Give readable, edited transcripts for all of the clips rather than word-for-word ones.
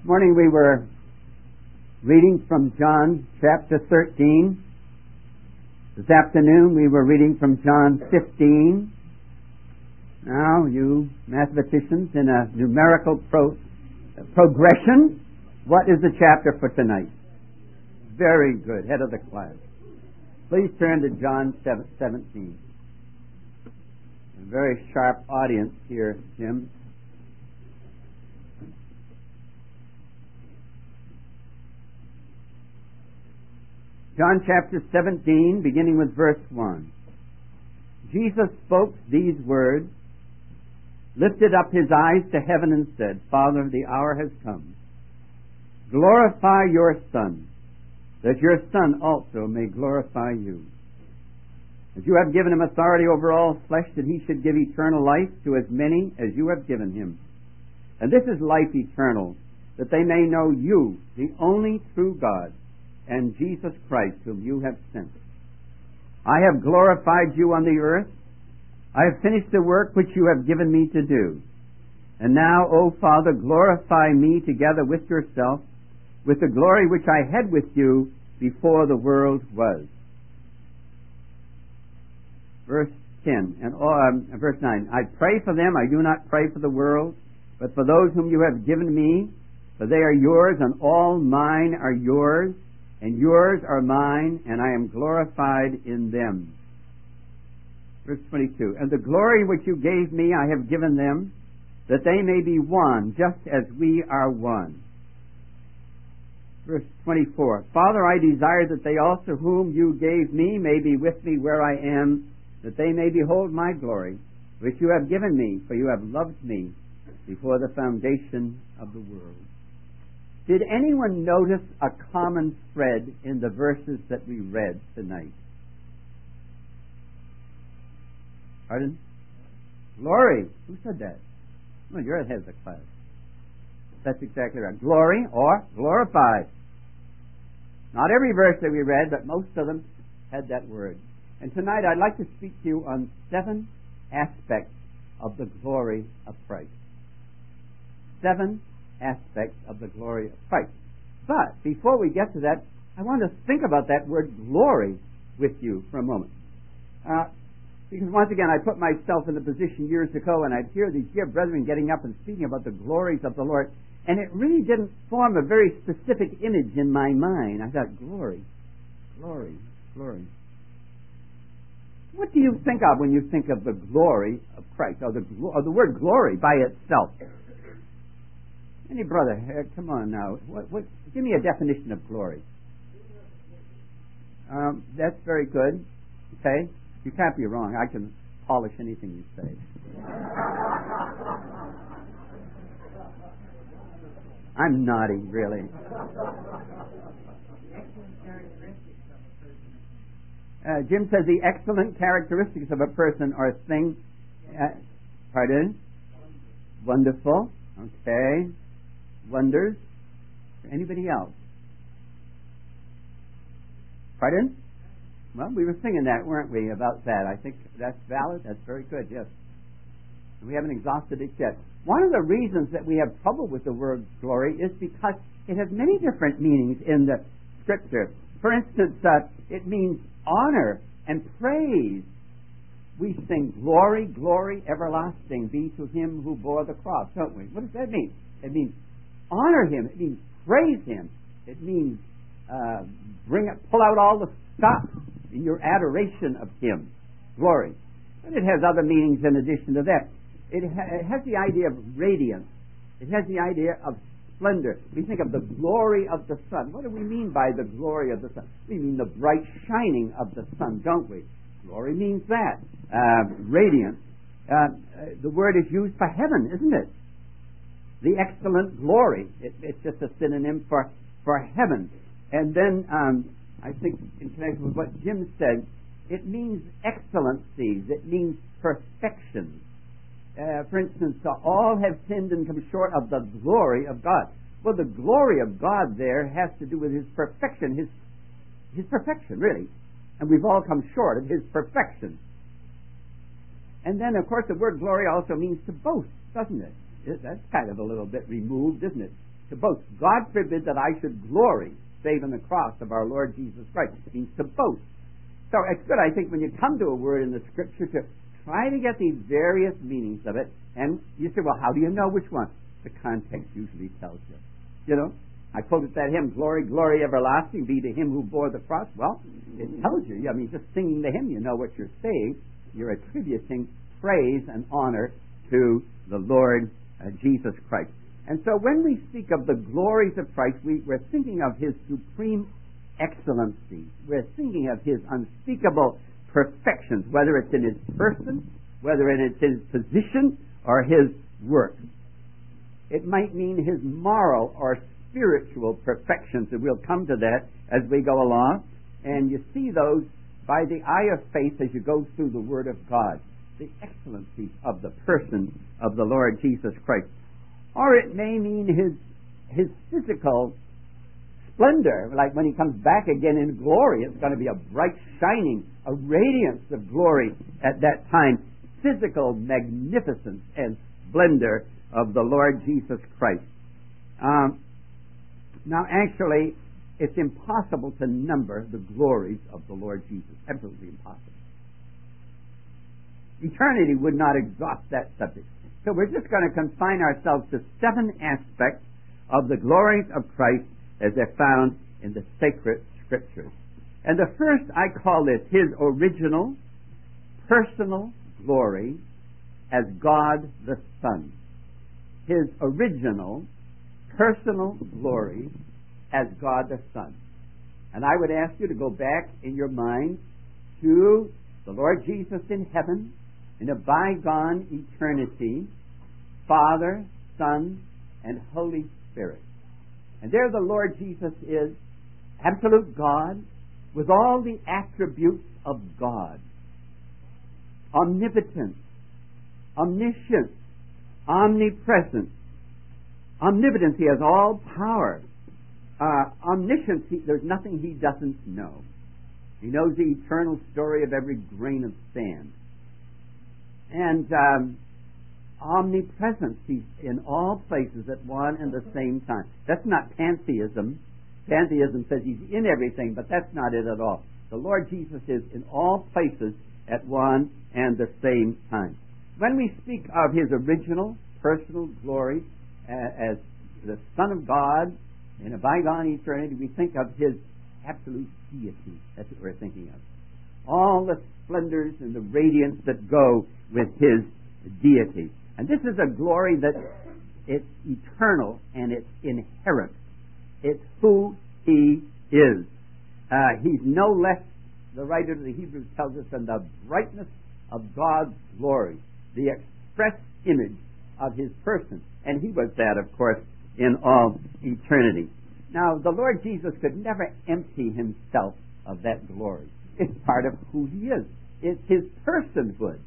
morning we were reading from John chapter 13. This afternoon we were reading from John 15. Now, you mathematicians, in a numerical progression, what is the chapter for tonight? Very good, head of the class. Please turn to John 17. A very sharp audience here, Jim. John chapter 17, beginning with verse 1. Jesus spoke these words, lifted up his eyes to heaven and said, Father, the hour has come. Glorify your Son, that your Son also may glorify you. As you have given him authority over all flesh, that he should give eternal life to as many as you have given him. And this is life eternal, that they may know you, the only true God, and Jesus Christ, whom you have sent. I have glorified you on the earth. I have finished the work which you have given me to do. And now, O Father, glorify me together with yourself, with the glory which I had with you before the world was. Verse 10 and verse 9. I pray for them. I do not pray for the world, but for those whom you have given me, for they are yours, and all mine are yours, and yours are mine, and I am glorified in them. Verse 22. And the glory which you gave me I have given them, that they may be one, just as we are one. Verse 24. Father, I desire that they also whom you gave me may be with me where I am, that they may behold my glory, which you have given me, for you have loved me before the foundation of the world. Did anyone notice a common thread in the verses that we read tonight? Pardon? Glory. Who said that? Well, you're ahead of the class. That's exactly right. Glory or glorified. Not every verse that we read, but most of them had that word. And tonight I'd like to speak to you on 7 aspects of the glory of Christ. 7 aspects of the glory of Christ. But before we get to that, I want to think about that word glory with you for a moment. Because once again, I put myself in the position years ago, and I'd hear these dear brethren getting up and speaking about the glories of the Lord, and it really didn't form a very specific image in my mind. I thought, glory, glory, glory. What do you think of when you think of the glory of Christ, or the word glory by itself? Any brother, come on now. Give me a definition of glory. That's very good. Okay? You can't be wrong. I can polish anything you say. I'm naughty, really. Jim says the excellent characteristics of a person or a thing. Pardon? Wonderful. Okay. Wonders. Anybody else? Pardon? Well, we were singing that, weren't we, about that? I think that's valid. That's very good, yes. We haven't exhausted it yet. One of the reasons that we have trouble with the word glory is because it has many different meanings in the Scripture. For instance, it means honor and praise. We sing, glory, glory, everlasting be to him who bore the cross, don't we? What does that mean? It means honor him. It means praise him. It means pull out all the stops in your adoration of him. Glory. But it has other meanings in addition to that. It has the idea of radiance. It has the idea of splendor. We think of the glory of the sun. What do we mean by the glory of the sun? We mean the bright shining of the sun, don't we? Glory means that. Radiance. The word is used for heaven, isn't it? The excellent glory. It's just a synonym for heaven. And then I think in connection with what Jim said, it means excellencies. It means perfection. For instance, all have sinned and come short of the glory of God. Well, the glory of God there has to do with his perfection, his perfection, really. And we've all come short of his perfection. And then, of course, the word glory also means to boast, doesn't it? That's kind of a little bit removed, isn't it? To boast. God forbid that I should glory, save in the cross of our Lord Jesus Christ. It means to boast. So it's good, I think, when you come to a word in the Scripture to try to get these various meanings of it. And you say, well, how do you know which one? The context usually tells you. You know, I quoted that hymn, Glory, glory everlasting be to him who bore the cross. Well, it tells you. I mean, just singing the hymn, you know what you're saying. You're attributing praise and honor to the Lord Jesus Christ. And so when we speak of the glories of Christ, we're thinking of His supreme excellency. We're thinking of His unspeakable perfections, whether it's in His person, whether it's His position, or His work. It might mean His moral or spiritual perfections, and we'll come to that as we go along. And you see those by the eye of faith as you go through the Word of God, the excellencies of the person of the Lord Jesus Christ. Or it may mean His physical splendor, like when He comes back again in glory, it's going to be a bright shining, a radiance of glory at that time. Physical magnificence and splendor of the Lord Jesus Christ. Now, actually, it's impossible to number the glories of the Lord Jesus. Absolutely impossible. Eternity would not exhaust that subject. So we're just going to confine ourselves to 7 aspects of the glories of Christ as they're found in the sacred Scriptures. And the first, I call this His original, personal glory as God the Son. His original, personal glory as God the Son. And I would ask you to go back in your mind to the Lord Jesus in heaven, in a bygone eternity, Father, Son, and Holy Spirit. And there the Lord Jesus is absolute God with all the attributes of God. Omnipotent, omniscient, omnipresent. Omnipotence, He has all power. Omniscience, there's nothing He doesn't know. He knows the eternal story of every grain of sand. And omnipresence, He's in all places at one and the same time. That's not pantheism. Pantheism says He's in everything, but that's not it at all. The Lord Jesus is in all places at one and the same time. When we speak of His original personal glory as the Son of God in a bygone eternity, we think of His absolute deity. That's what we're thinking of. All the splendors and the radiance that go with His deity. And this is a glory that it's eternal and it's inherent. It's who He is. He's no less, the writer of the Hebrews tells us, than the brightness of God's glory, the express image of His person. And He was that, of course, in all eternity. Now, the Lord Jesus could never empty Himself of that glory. It's part of who He is. It's His personhood.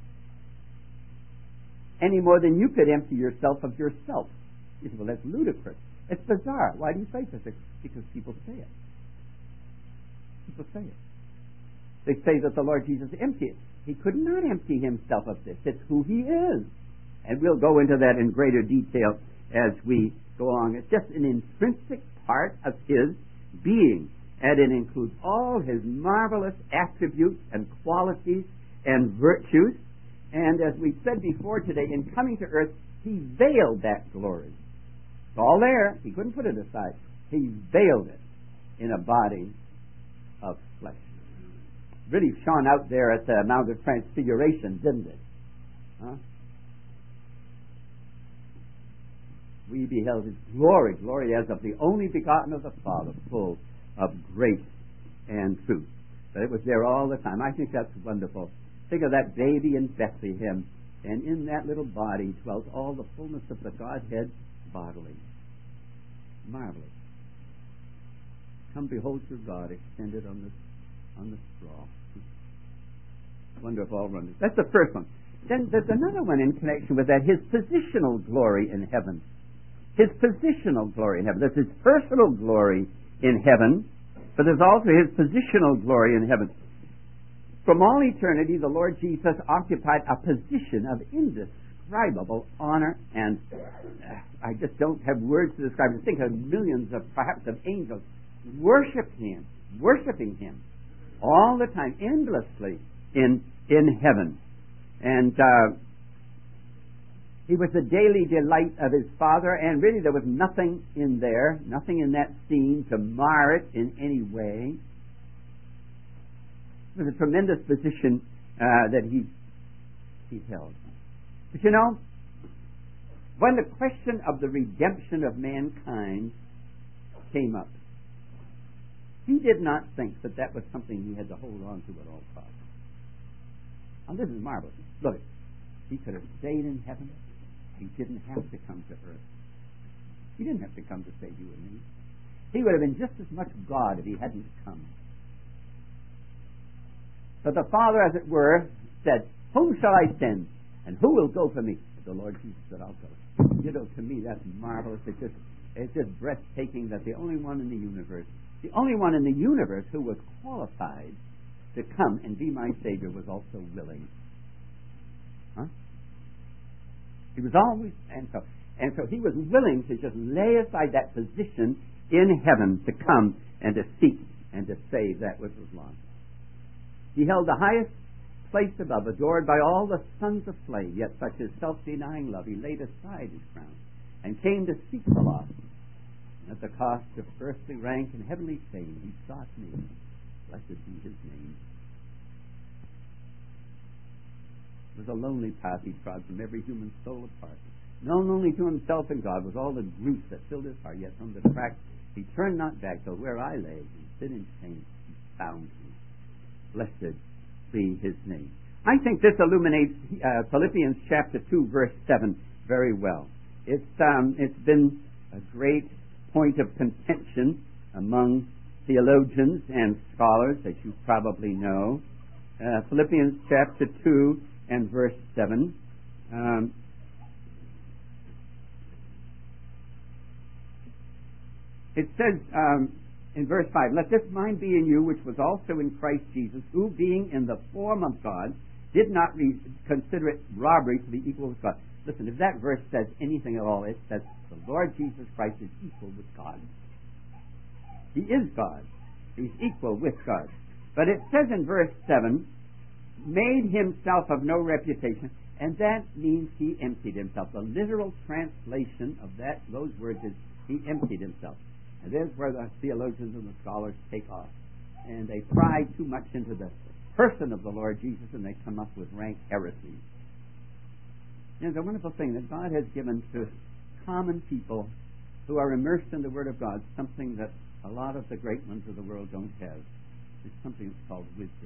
Any more than you could empty yourself of yourself. You say, well, that's ludicrous. It's bizarre. Why do you say such a thing? Because people say it. People say it. They say that the Lord Jesus emptied. He could not empty Himself of this. It's who He is. And we'll go into that in greater detail as we go along. It's just an intrinsic part of His being. And it includes all His marvelous attributes and qualities and virtues. And as we said before today, in coming to earth, He veiled that glory. It's all there. He couldn't put it aside. He veiled it in a body of flesh. Really shone out there at the Mount of Transfiguration, didn't it? Huh? We beheld His glory, glory as of the only begotten of the Father, full of grace and truth. But it was there all the time. I think that's wonderful. Think of that baby in Bethlehem, and in that little body dwelt all the fullness of the Godhead bodily. Marvelous. Come behold your God extended on the straw. Wonder of all wonders. That's the first one. Then there's another one in connection with that, His positional glory in heaven. His positional glory in heaven. There's His personal glory in heaven, but there's also His positional glory in heaven. From all eternity, the Lord Jesus occupied a position of indescribable indescribable honor, and I just don't have words to describe it. Think of millions of, perhaps, of angels worshiping him all the time, endlessly in heaven. And he was the daily delight of his Father, and really there was nothing in there, nothing in that scene to mar it in any way. It was a tremendous position that he held. But you know, when the question of the redemption of mankind came up, he did not think that that was something he had to hold on to at all costs. Now this is marvelous. Look, he could have stayed in heaven. He didn't have to come to earth. He didn't have to come to save you and me. He would have been just as much God if he hadn't come. But the Father, as it were, said, "Whom shall I send? And who will go for me?" The Lord Jesus said, "I'll go." You know, to me, that's marvelous. It's just breathtaking that the only one in the universe who was qualified to come and be my Savior was also willing. Huh? He was always, and so he was willing to just lay aside that position in heaven to come and to seek and to save that which was lost. He held the highest place above, adored by all the sons of flame, yet such his self-denying love, he laid aside his crown and came to seek the lost. And at the cost of earthly rank and heavenly fame, he sought me. Blessed be his name. It was a lonely path he trod from every human soul apart. Known only to himself and God was all the grief that filled his heart, yet from the track he turned not back, till where I lay and sit in shame, he found me. Blessed be his name. I think this illuminates Philippians chapter 2, verse 7 very well. It's been a great point of contention among theologians and scholars, as you probably know. Philippians chapter 2 and verse 7. It says in verse 5, "Let this mind be in you, which was also in Christ Jesus, who being in the form of God, did not consider it robbery to be equal with God." Listen, if that verse says anything at all, it says the Lord Jesus Christ is equal with God. He is God. He's equal with God. But it says in verse 7, "made himself of no reputation," and that means he emptied himself. The literal translation of those words is he emptied himself. And there's where the theologians and the scholars take off. And they pry too much into the person of the Lord Jesus, and they come up with rank heresies. And it's a wonderful thing that God has given to common people who are immersed in the Word of God something that a lot of the great ones of the world don't have. It's something that's called wisdom.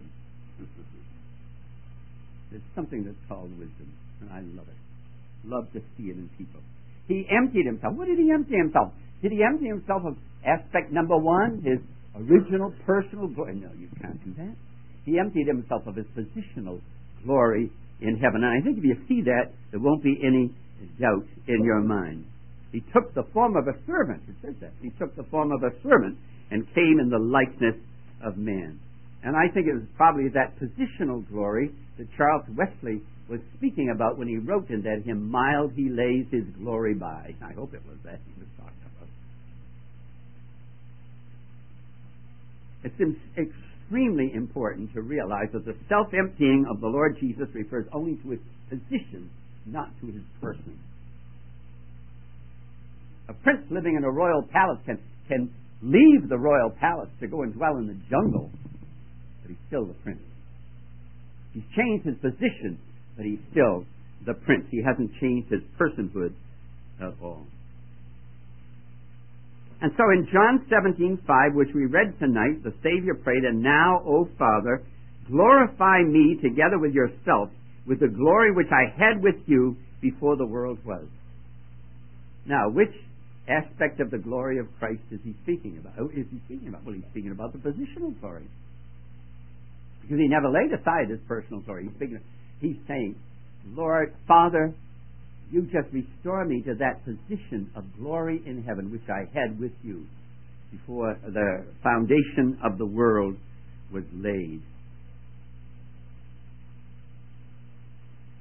There's something that's called wisdom, and I love it. Love to see it in people. He emptied himself. What did he empty himself? Did he empty himself of aspect number one, his original personal glory? No, you can't do that. He emptied himself of his positional glory in heaven. And I think if you see that, there won't be any doubt in your mind. He took the form of a servant. It says that. He took the form of a servant and came in the likeness of man. And I think it was probably that positional glory that Charles Wesley was speaking about when he wrote in that hymn, "Mild he lays his glory by." I hope it was that he was talking about. It's extremely important to realize that the self-emptying of the Lord Jesus refers only to his position, not to his person. A prince living in a royal palace can leave the royal palace to go and dwell in the jungle, but he's still the prince. He's changed his position, but he's still the prince. He hasn't changed his personhood at all. And so in John 17:5, which we read tonight, the Savior prayed, "And now, O Father, glorify me together with yourself, with the glory which I had with you before the world was." Now, which aspect of the glory of Christ is he speaking about? Who is he speaking about? Well, he's speaking about the positional glory. Because he never laid aside his personal glory. He's saying, "Lord, Father, you just restore me to that position of glory in heaven which I had with you before the foundation of the world was laid."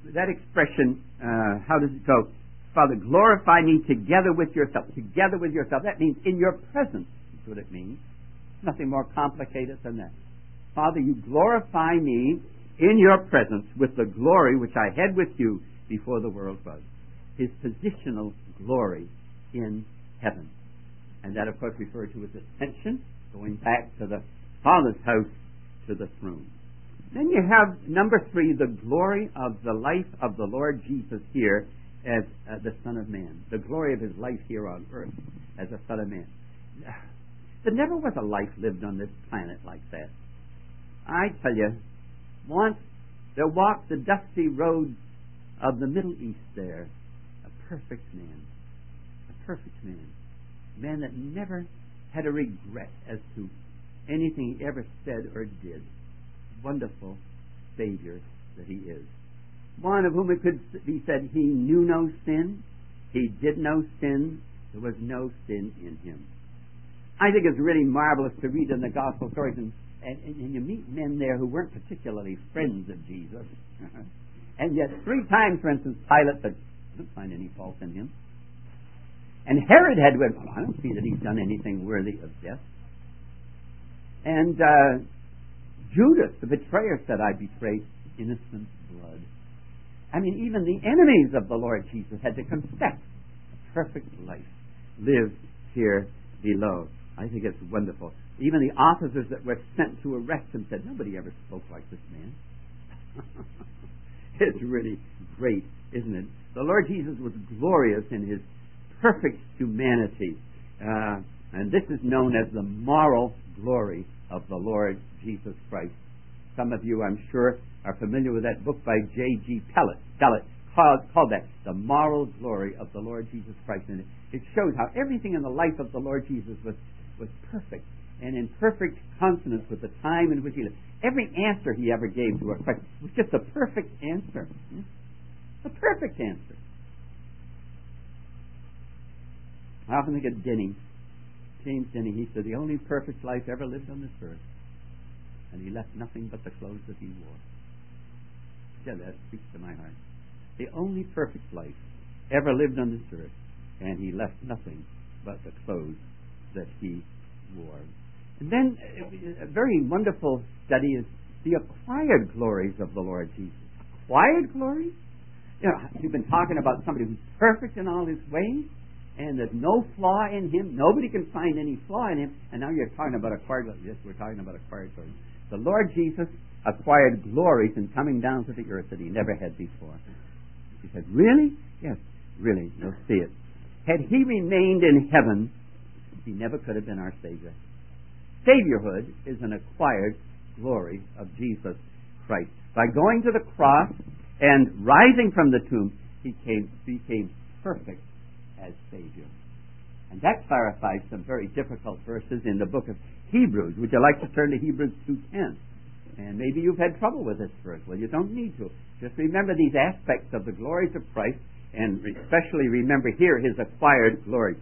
that expression, how does it go? Father, glorify me together with yourself. Together with yourself. That means in your presence. That's what it means. Nothing more complicated than that. Father, you glorify me in your presence with the glory which I had with you before the world was. His positional glory in heaven. And that, of course, referred to as ascension, going back to the Father's house, to the throne. Then you have, number 3, the glory of the life of the Lord Jesus here as the Son of Man. The glory of his life here on earth as a Son of Man. There never was a life lived on this planet like that. I tell you, once there walked the dusty roads of the Middle East there, a perfect man. A perfect man. A man that never had a regret as to anything he ever said or did. Wonderful Savior that he is. One of whom it could be said he knew no sin, he did no sin, there was no sin in him. I think it's really marvelous to read in the gospel stories, and you meet men there who weren't particularly friends of Jesus. And yet 3 times, for instance, Pilate said, I don't find any fault in him. And Herod had went, well, I don't see that he's done anything worthy of death. And Judas, the betrayer, said, I betrayed innocent blood. I mean, even the enemies of the Lord Jesus had to confess a perfect life lived here below. I think it's wonderful. Even the officers that were sent to arrest him said, nobody ever spoke like this man. It's really great, isn't it? The Lord Jesus was glorious in his perfect humanity. And this is known as the moral glory of the Lord Jesus Christ. Some of you, I'm sure, are familiar with that book by J.G. Pellet, called that The Moral Glory of the Lord Jesus Christ. And it shows how everything in the life of the Lord Jesus was perfect and in perfect consonance with the time in which he lived. Every answer he ever gave to a question was just a perfect answer. A perfect answer. I often think of Denny, James Denny. He said, the only perfect life ever lived on this earth, and he left nothing but the clothes that he wore. Yeah, that speaks to my heart. The only perfect life ever lived on this earth, and he left nothing but the clothes that he wore. And then a very wonderful study is the acquired glories of the Lord Jesus. Acquired glories? You know, you've been talking about somebody who's perfect in all his ways, and there's no flaw in him. Nobody can find any flaw in him. And now you're talking about acquired glories. Yes, we're talking about acquired glories. The Lord Jesus acquired glories in coming down to the earth that he never had before. He said, really? Yes, really. You'll see it. Had he remained in heaven, he never could have been our Savior. Saviorhood is an acquired glory of Jesus Christ. By going to the cross and rising from the tomb, he became perfect as Savior. And that clarifies some very difficult verses in the book of Hebrews. Would you like to turn to Hebrews 2:10? And maybe you've had trouble with this verse. Well, you don't need to. Just remember these aspects of the glories of Christ, and especially remember here his acquired glory.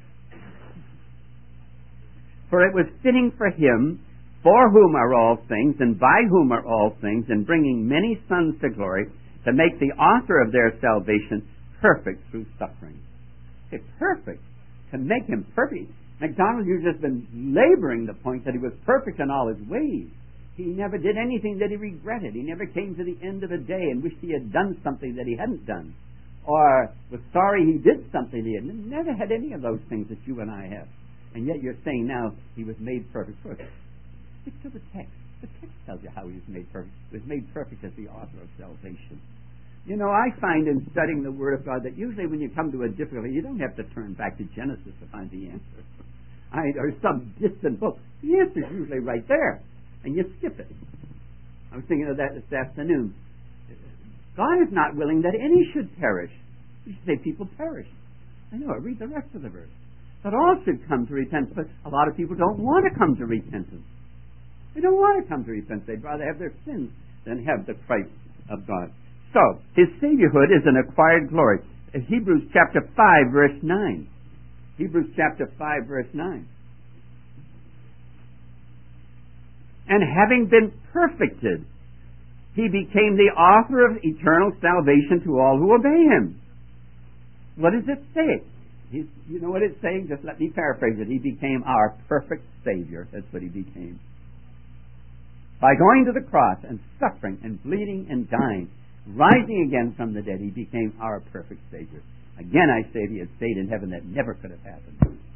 For it was fitting for him, for whom are all things, and by whom are all things, and bringing many sons to glory, to make the author of their salvation perfect through suffering. It's perfect. To make him perfect. MacDonald, you've just been laboring the point that he was perfect in all his ways. He never did anything that he regretted. He never came to the end of a day and wished he had done something that he hadn't done, or was sorry he did something he hadn't. Never had any of those things that you and I have. And yet you're saying now he was made perfect. Stick to the text. The text tells you how he was made perfect. He was made perfect as the author of salvation. You know, I find in studying the Word of God that usually when you come to a difficulty, you don't have to turn back to Genesis to find the answer. Or some distant book. The answer's usually right there. And you skip it. I was thinking of that this afternoon. God is not willing that any should perish. You should say people perish. I know it. Read the rest of the verse. But all should come to repentance. But a lot of people don't want to come to repentance. They don't want to come to repentance. They'd rather have their sins than have the Christ of God. So, his Saviorhood is an acquired glory. Hebrews chapter 5, verse 9. Hebrews chapter 5, verse 9. And having been perfected, He became the author of eternal salvation to all who obey him. What does it say? You know what it's saying? Just let me paraphrase it. He became our perfect Savior. That's what he became. By going to the cross and suffering and bleeding and dying, rising again from the dead, he became our perfect Savior. Again, I say, if he had stayed in heaven, that never could have happened.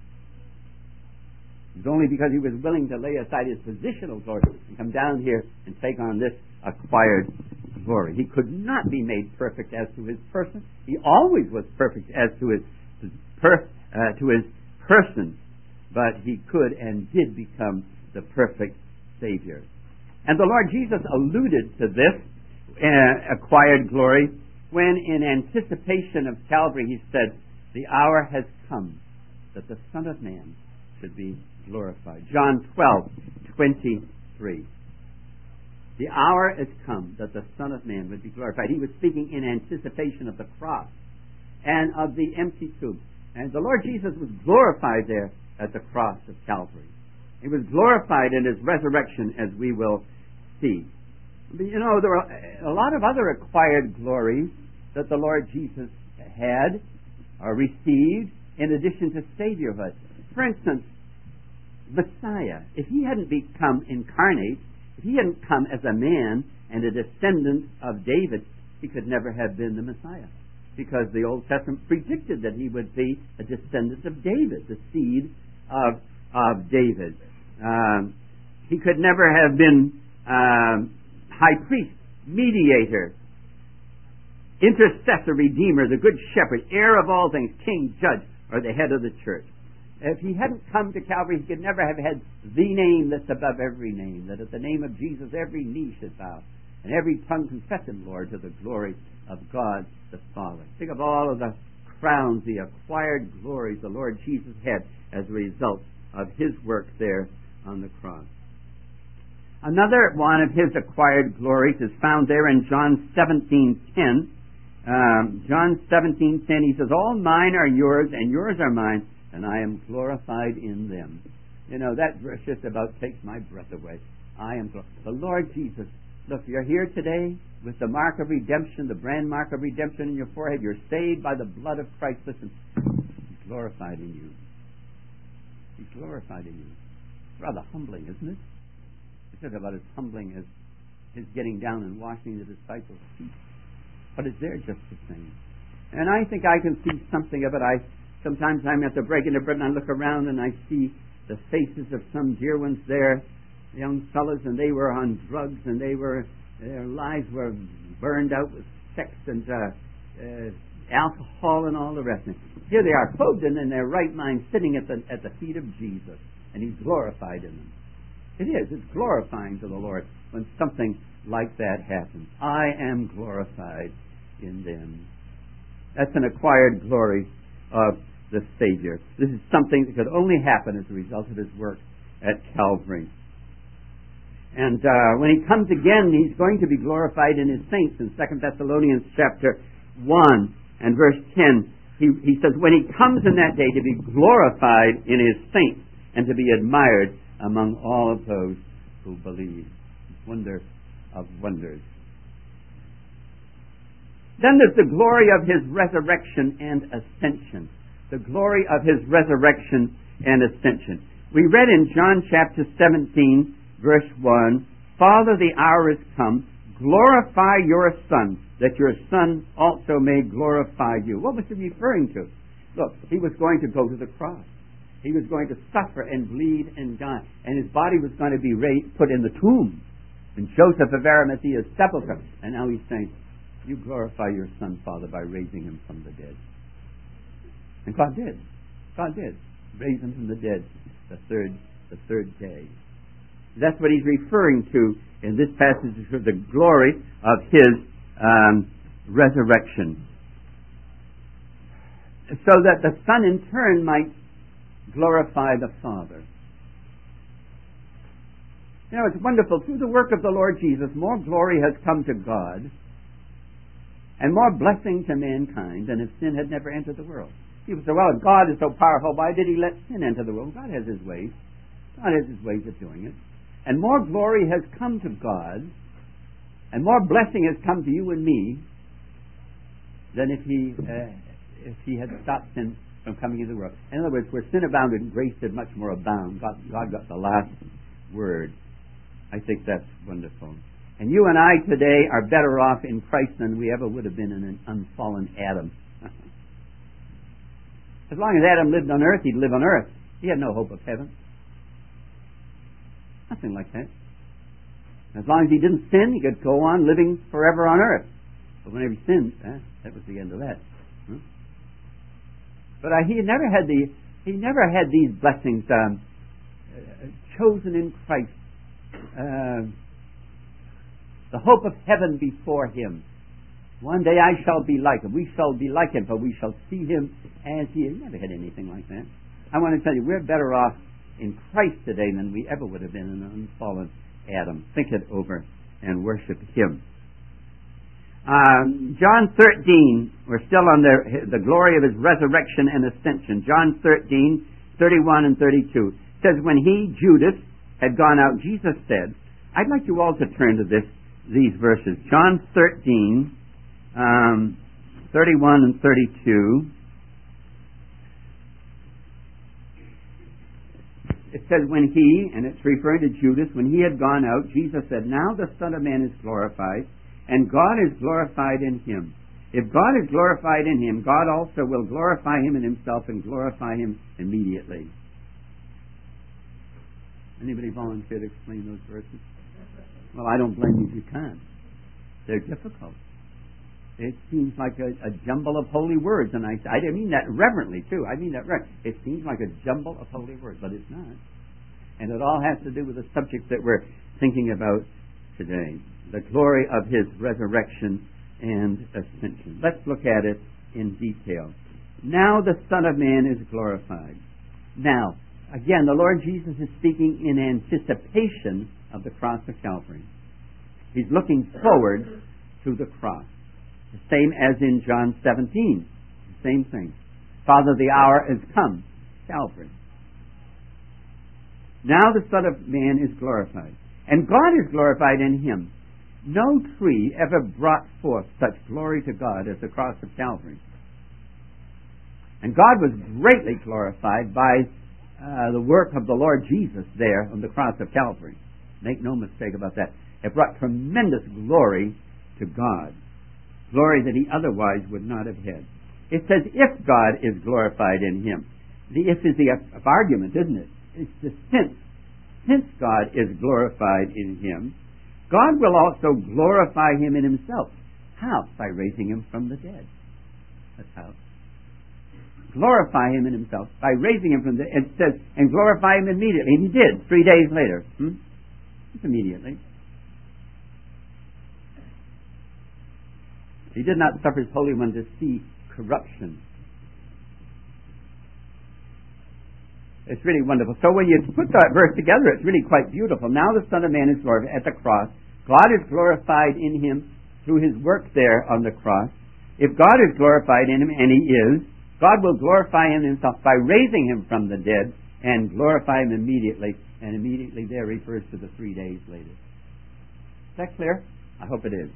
It was only because he was willing to lay aside his positional glory and come down here and take on this acquired glory. He could not be made perfect as to his person. He always was perfect as to his person, but he could and did become the perfect Savior. And the Lord Jesus alluded to this acquired glory when, in anticipation of Calvary, he said, "The hour has come that the Son of Man should be glorified." John 12:23. The hour has come that the Son of Man would be glorified. He was speaking in anticipation of the cross and of the empty tomb. And the Lord Jesus was glorified there at the cross of Calvary. He was glorified in his resurrection, as we will see. But you know, there were a lot of other acquired glories that the Lord Jesus had or received in addition to Saviorhood. For instance, Messiah. If he hadn't become incarnate, if he hadn't come as a man and a descendant of David, he could never have been the Messiah, because the Old Testament predicted that he would be a descendant of David, the seed of David. He could never have been high priest, mediator, intercessor, redeemer, the good shepherd, heir of all things, king, judge, or the head of the church. If he hadn't come to Calvary, he could never have had the name that's above every name, that at the name of Jesus every knee should bow and every tongue confess him Lord, to the glory of God the Father. Think of all of the crowns, the acquired glories the Lord Jesus had as a result of his work there on the cross. Another one of his acquired glories is found there in John 17:10. John 17:10, he says, "All mine are yours, and yours are mine, and I am glorified in them." You know, that verse just about takes my breath away. The Lord Jesus, look, you're here today with the mark of redemption, the brand mark of redemption in your forehead. You're saved by the blood of Christ. Listen, he's glorified in you. He's glorified in you. It's rather humbling, isn't it? It's just about as humbling as his getting down and washing the disciples' feet. But it's there just the same. And I think I can see something of it. Sometimes I'm at the breaking of bread and I look around and I see the faces of some dear ones there, young fellows, and they were on drugs and their lives were burned out with sex and alcohol and all the rest. And here they are, clothed and in their right mind, sitting at the feet of Jesus, and he's glorified in them. It's glorifying to the Lord when something like that happens. I am glorified in them. That's an acquired glory of the Savior. This is something that could only happen as a result of his work at Calvary. And when he comes again, he's going to be glorified in his saints. In 2 Thessalonians chapter 1 and verse 10, he says, when he comes in that day to be glorified in his saints and to be admired among all of those who believe. Wonder of wonders. Then there's the glory of his resurrection and ascension. The glory of his resurrection and ascension. We read in John chapter 17, verse 1, "Father, the hour is come. Glorify your Son, that your Son also may glorify you." What was he referring to? Look, he was going to go to the cross. He was going to suffer and bleed and die. And his body was going to be put in the tomb in Joseph of Arimathea's sepulchre. And now he's saying, you glorify your Son, Father, by raising him from the dead. And God did. God did. Raise him from the dead the third day. That's what he's referring to in this passage, for the glory of his resurrection. So that the Son in turn might glorify the Father. You know, it's wonderful. Through the work of the Lord Jesus, more glory has come to God and more blessing to mankind than if sin had never entered the world. People say, well, if God is so powerful, why did he let sin enter the world? God has his ways. God has his ways of doing it. And more glory has come to God And more blessing has come to you and me than if he had stopped sin from coming into the world. In other words, where sin abounded, grace did much more abound. God got the last word. I think that's wonderful. And you and I today are better off in Christ than we ever would have been in an unfallen Adam. As long as Adam lived on earth, he'd live on earth. He had no hope of heaven. Nothing like that. As long as he didn't sin, he could go on living forever on earth. But whenever he sinned, that was the end of that. But he never had these blessings chosen in Christ. The hope of heaven before him. One day I shall be like him. We shall be like him, for we shall see him as he is. He never had anything like that. I want to tell you, we're better off in Christ today than we ever would have been in an unfallen Adam. Think it over and worship him. John 13, we're still on the glory of his resurrection and ascension. John 13, 31 and 32. It says, when he, Judas, had gone out, Jesus said, I'd like you all to turn to these verses. John 13, 31 and 32. It says, when he, and it's referring to Judas, when he had gone out, Jesus said, now the Son of Man is glorified, and God is glorified in him. If God is glorified in him, God also will glorify him in himself and glorify him immediately. Anybody volunteer to explain those verses? Well, I don't blame you if you can't. They're difficult. It seems like a jumble of holy words, and I mean that reverently too. I mean that it seems like a jumble of holy words, but it's not. And it all has to do with the subject that we're thinking about today, the glory of his resurrection and ascension. Let's look at it in detail. Now the Son of Man is glorified. Now, again, the Lord Jesus is speaking in anticipation of the cross of Calvary. He's looking forward to the cross. The same as in John 17. The same thing. Father, the hour has come. Calvary. Now the Son of Man is glorified. And God is glorified in him. No tree ever brought forth such glory to God as the cross of Calvary. And God was greatly glorified by the work of the Lord Jesus there on the cross of Calvary. Make no mistake about that. It brought tremendous glory to God. Glory that he otherwise would not have had. It says, if God is glorified in him. The if is the argument, isn't it? It's the since. Since God is glorified in him, God will also glorify him in himself. How? By raising him from the dead. That's how. Glorify him in himself by raising him from the dead. It says, and glorify him immediately. And he did, 3 days later. Just immediately. He did not suffer his Holy One to see corruption. It's really wonderful. So when you put that verse together, it's really quite beautiful. Now the Son of Man is glorified at the cross. God is glorified in him through his work there on the cross. If God is glorified in him, and he is, God will glorify him himself by raising him from the dead and glorify him immediately. And immediately there refers to the 3 days later. Is that clear? I hope it is.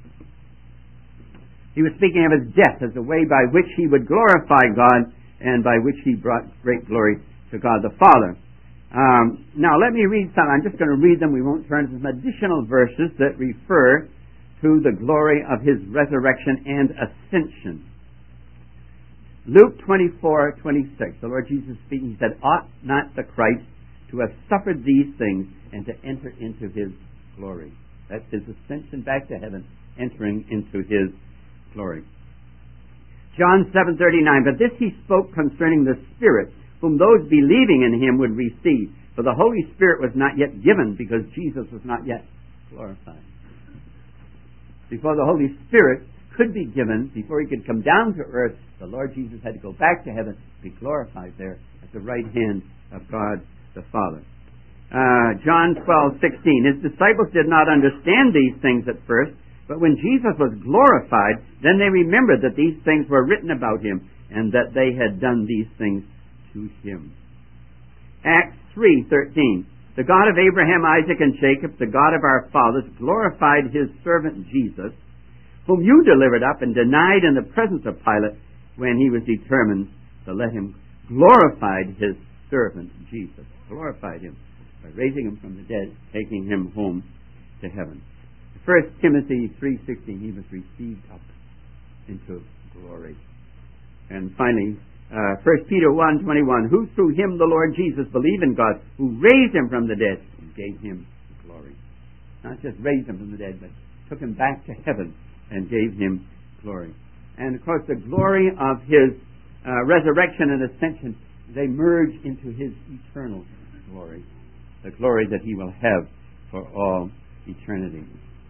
He was speaking of his death as a way by which he would glorify God and by which he brought great glory to God the Father. Now let me read some. I'm just going to read them. We won't turn to some additional verses that refer to the glory of his resurrection and ascension. Luke 24:26. The Lord Jesus speaking, he said, ought not the Christ to have suffered these things and to enter into his glory. That's his ascension back to heaven, entering into his glory. John 7:39. But this he spoke concerning the Spirit, whom those believing in him would receive. For the Holy Spirit was not yet given, because Jesus was not yet glorified. Before the Holy Spirit could be given, before he could come down to earth, the Lord Jesus had to go back to heaven, be glorified there at the right hand of God the Father. John 12:16. His disciples did not understand these things at first, but when Jesus was glorified, then they remembered that these things were written about him, and that they had done these things to him. Acts 3:13. The God of Abraham, Isaac, and Jacob, the God of our fathers, glorified his servant Jesus, whom you delivered up and denied in the presence of Pilate when he was determined to let him. Glorified his servant Jesus. Glorified him by raising him from the dead, taking him home to heaven. 1 Timothy 3:16, he was received up into glory. And finally, 1 Peter 1:21, who through him, the Lord Jesus, believed in God, who raised him from the dead and gave him glory. Not just raised him from the dead, but took him back to heaven and gave him glory. And of course, the glory of his resurrection and ascension, they merge into his eternal glory, the glory that he will have for all eternity.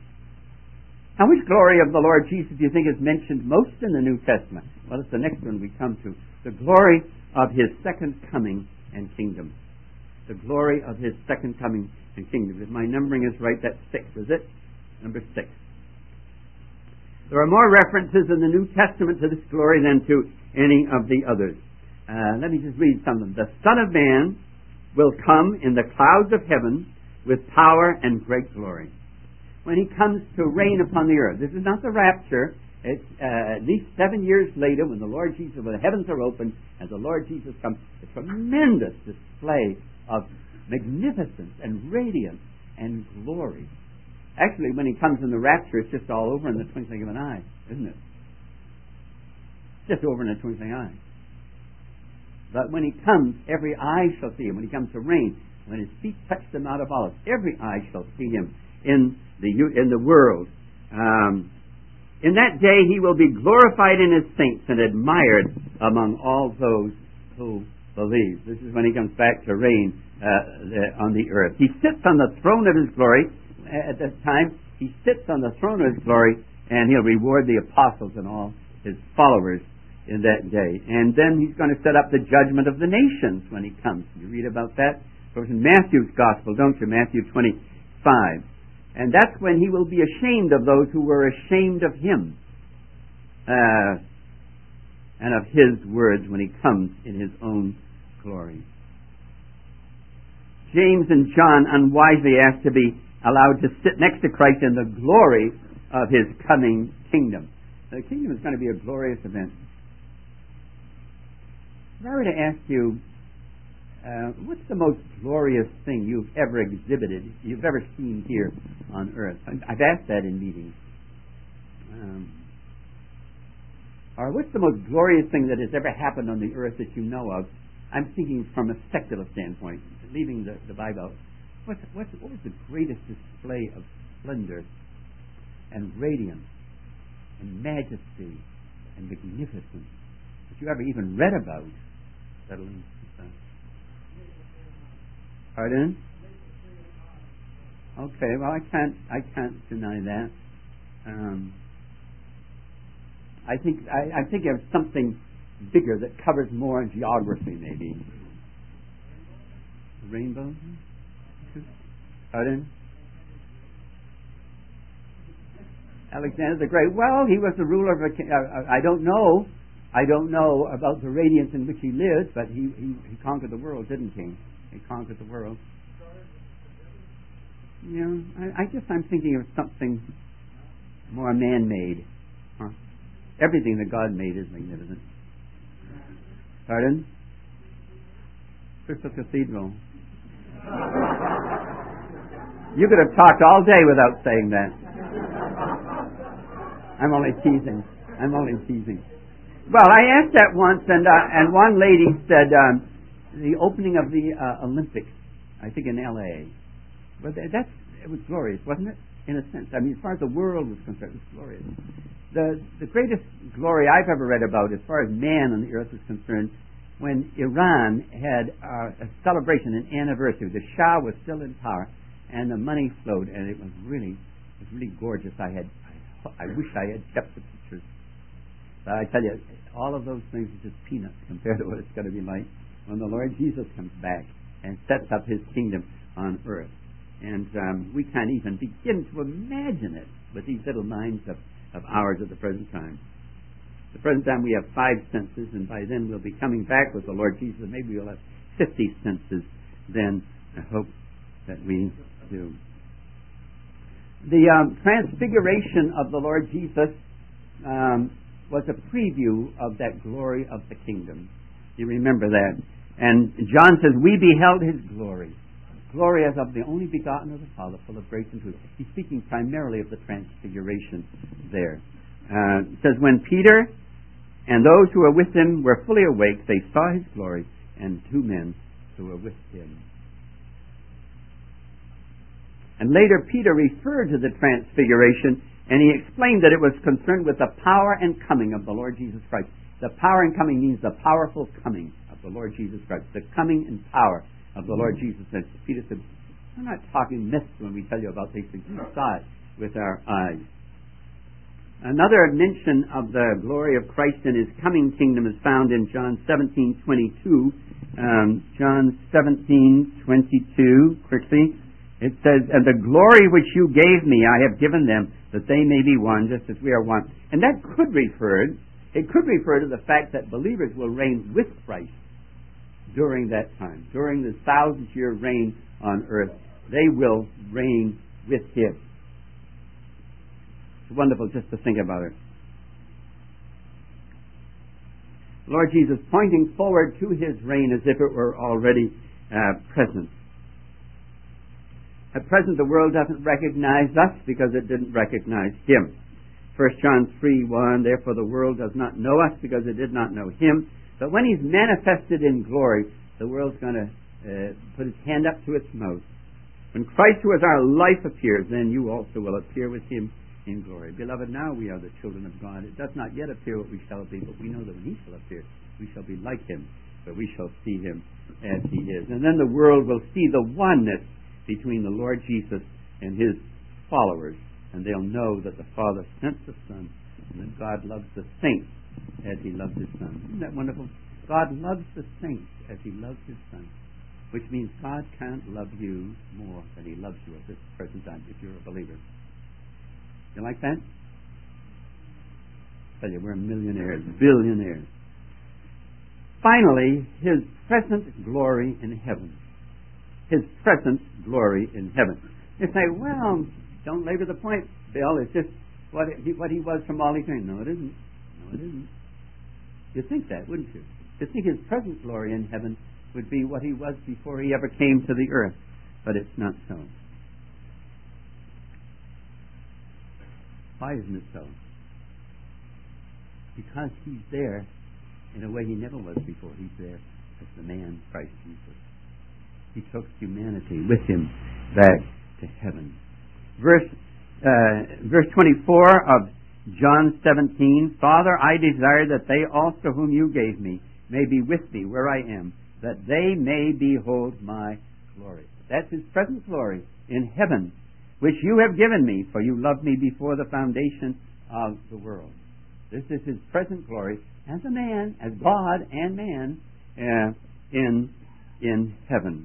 Now, which glory of the Lord Jesus do you think is mentioned most in the New Testament? Well, it's the next one we come to. The glory of his second coming and kingdom. The glory of his second coming and kingdom. If my numbering is right, that's 6, is it? Number 6. There are more references in the New Testament to this glory than to any of the others. Let me just read some of them. The Son of Man will come in the clouds of heaven with power and great glory. When he comes to reign upon the earth. This is not the rapture. It's at least 7 years later when the Lord Jesus, when the heavens are opened and the Lord Jesus comes. A tremendous display of magnificence and radiance and glory. Actually, when he comes in the rapture, it's just all over in the twinkling of an eye, isn't it? Just over in the twinkling eye. But when he comes, every eye shall see him. When he comes to reign, when his feet touch the Mount of Olives, every eye shall see him in the world. In that day he will be glorified in his saints and admired among all those who believe. This is when he comes back to reign on the earth. He sits on the throne of his glory. At this time, he sits on the throne of his glory, and he'll reward the apostles and all his followers in that day. And then he's going to set up the judgment of the nations when he comes. You read about that, of course, in Matthew's Gospel, don't you? Matthew 25. And that's when he will be ashamed of those who were ashamed of him and of his words when he comes in his own glory. James and John unwisely asked to be allowed to sit next to Christ in the glory of his coming kingdom. The kingdom is going to be a glorious event. If I were to ask you, what's the most glorious thing you've ever exhibited, you've ever seen here on earth? I've asked that in meetings. Or what's the most glorious thing that has ever happened on the earth that you know of? I'm thinking from a secular standpoint, leaving the Bible. What was the greatest display of splendor and radiance and majesty and magnificence that you ever even read about? Pardon? Okay, well, I can't deny that. I think of something bigger that covers more geography, maybe. Rainbow? Pardon? Alexander the Great. Well, he was the ruler of a. I don't know about the radiance in which he lived, but he conquered the world, didn't he? He conquered the world. Yeah, I guess I'm thinking of something more man-made. Huh? Everything that God made is magnificent. Pardon? Crystal Cathedral. You could have talked all day without saying that. I'm only teasing. Well, I asked that once, and one lady said the opening of the Olympics, I think in L.A. But it was glorious, wasn't it? In a sense, I mean, as far as the world was concerned, it was glorious. The greatest glory I've ever read about, as far as man on the earth is concerned, when Iran had a celebration, an anniversary. The Shah was still in power, and the money flowed, and it was really gorgeous. I wish I had kept the pictures. But I tell you, all of those things are just peanuts compared to what it's going to be like when the Lord Jesus comes back and sets up his kingdom on earth. And we can't even begin to imagine it with these little minds of ours at the present time. At the present time we have 5 senses, and by then we'll be coming back with the Lord Jesus. Maybe we'll have 50 senses then. I hope that we do. The transfiguration of the Lord Jesus was a preview of that glory of the kingdom. You remember that. And John says, we beheld his glory. Glory as of the only begotten of the Father, full of grace and truth. He's speaking primarily of the transfiguration there. It says, when Peter and those who were with him were fully awake, they saw his glory and two men who were with him. And later Peter referred to the transfiguration, and he explained that it was concerned with the power and coming of the Lord Jesus Christ. The power and coming means the powerful coming of the Lord Jesus Christ. The coming and power of the Lord Jesus. And Peter said, we're not talking myths when we tell you about these things. We saw it with our eyes. Another mention of the glory of Christ and his coming kingdom is found in John 17:22. John 17:22, quickly. It says, and the glory which you gave me I have given them, that they may be one, just as we are one. And that could refer to the fact that believers will reign with Christ during that time. During the 1,000-year reign on earth, they will reign with him. It's wonderful just to think about it. Lord Jesus pointing forward to his reign as if it were already present. At present, the world doesn't recognize us because it didn't recognize him. 1 John 3:1, therefore the world does not know us because it did not know him. But when he's manifested in glory, the world's going to put its hand up to its mouth. When Christ, who is our life, appears, then you also will appear with him in glory. Beloved, now we are the children of God. It does not yet appear what we shall be, but we know that when he shall appear, we shall be like him, but we shall see him as he is. And then the world will see the oneness between the Lord Jesus and his followers, and they'll know that the Father sent the Son, and that God loves the saints as he loves his Son. Isn't that wonderful? God loves the saints as he loves his Son, which means God can't love you more than he loves you at this present time if you're a believer. You like that? I tell you, we're millionaires, billionaires. Finally, his present glory in heaven. His present glory in heaven. You say, well, don't labor the point, Bill. It's just what he was from all eternity. No, it isn't. No, it isn't. You'd think that, wouldn't you? You'd think his present glory in heaven would be what he was before he ever came to the earth. But it's not so. Why isn't it so? Because he's there in a way he never was before. He's there as the man Christ Jesus. He took humanity with him back to heaven. Verse 24 of John 17, Father, I desire that they also whom you gave me may be with me where I am, that they may behold my glory. That's his present glory in heaven, which you have given me, for you loved me before the foundation of the world. This is his present glory as a man, as God and man in heaven.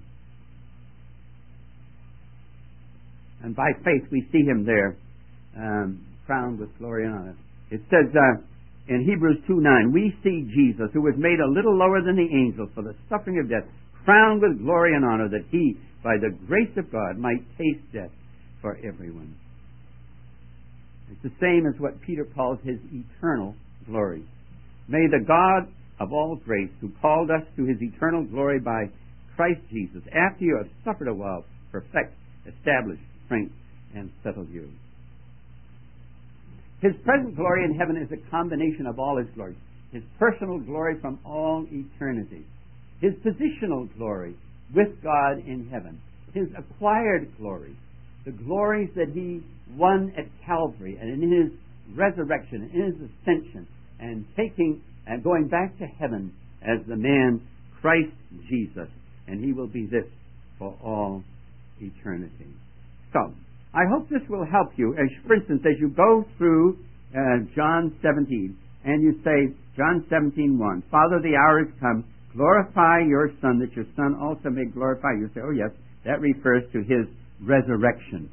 And by faith we see him there, crowned with glory and honor. It says in Hebrews 2:9, we see Jesus, who was made a little lower than the angels for the suffering of death, crowned with glory and honor, that he, by the grace of God, might taste death for everyone. It's the same as what Peter calls his eternal glory. May the God of all grace, who called us to his eternal glory by Christ Jesus, after you have suffered a while, perfect, establish, strength, and settle you. His present glory in heaven is a combination of all his glories. His personal glory from all eternity. His positional glory with God in heaven. His acquired glory. The glories that he won at Calvary and in his resurrection, in his ascension, and taking and going back to heaven as the man Christ Jesus. And he will be this for all eternity. So, I hope this will help you. As, for instance, as you go through John 17, and you say, John 17:1, Father, the hour has come. Glorify your Son, that your Son also may glorify you. You say, oh yes, that refers to his resurrection.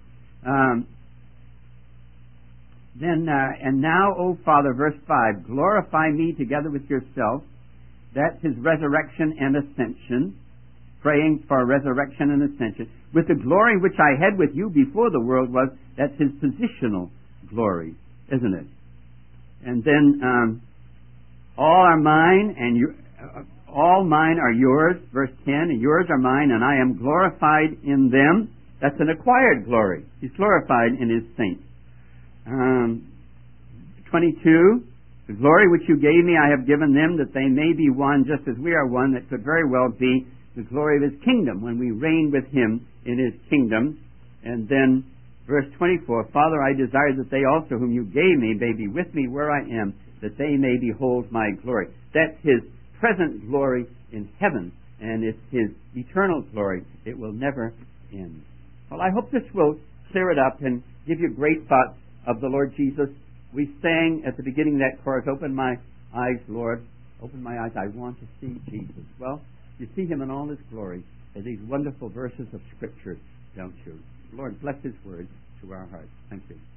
And now, O Father, verse 5, glorify me together with yourself. That's his resurrection and ascension. praying for resurrection and ascension, with the glory which I had with you before the world was. That's his positional glory, isn't it? And then all are mine, and all mine are yours, verse 10, and yours are mine, and I am glorified in them. That's an acquired glory. He's glorified in his saints. 22, the glory which you gave me I have given them, that they may be one, just as we are one. That could very well be the glory of his kingdom, when we reign with him in his kingdom. And then verse 24, Father, I desire that they also whom you gave me may be with me where I am, that they may behold my glory. That's his present glory in heaven, and it's his eternal glory. It will never end. Well, I hope this will clear it up and give you great thoughts of the Lord Jesus. We sang at the beginning of that chorus, open my eyes, Lord, open my eyes, I want to see Jesus. Well, you see him in all his glory in these wonderful verses of Scripture, don't you? Lord, bless his word to our hearts. Thank you.